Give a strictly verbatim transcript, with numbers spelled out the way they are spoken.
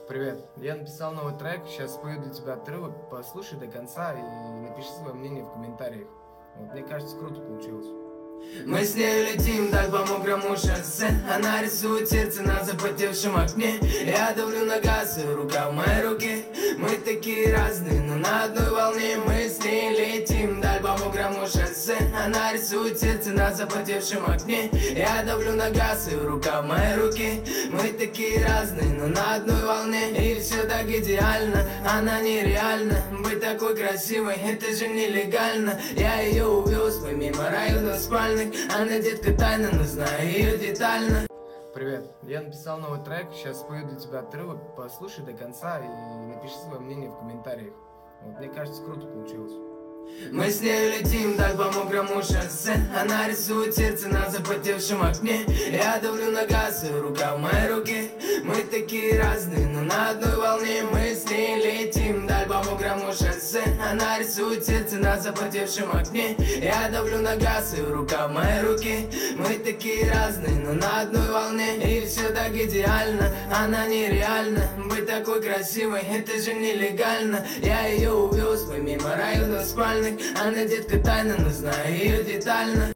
Привет, я написал новый трек, сейчас спою для тебя отрывок, послушай до конца и напиши свое мнение в комментариях. Вот, мне кажется, круто получилось. Мы с ней летим так по мокрому шоссе. Она рисует сердце на запотевшем окне. Я давлю на газ, и рука в моей руке. Мы такие разные, но на одной волне. Мы с ней летим так по мокрому шоссе. Она рисует сердце на запотевшем окне. Я давлю на газ, и рука в моей руке. Мы такие разные, но на одной волне. И все так идеально, она нереальна. Быть такой красивой, это же нелегально. Я ее увез помимо района спальных. Она детка тайна, но знаю ее детально. Привет, я написал новый трек, сейчас спою для тебя отрывок, послушай до конца и напиши свое мнение в комментариях. Вот, мне кажется, круто получилось. Мы с ней летим так по мокрому шоссе. Она рисует сердце на запотевшем окне. Я давлю на газ, и рука в моей руке. Мы такие разные, но на одной волне. Мы с ней летим так по мокрому шоссе. Она рисует сердце на запотевшем окне. Я давлю на газ, и рука в моей руке. Мы такие разные, но на одной волне. И все так идеально, она нереальна. Быть такой красивой, это же нелегально. Я ее увез помимо района спальных. Она детка тайна, но знаю ее детально.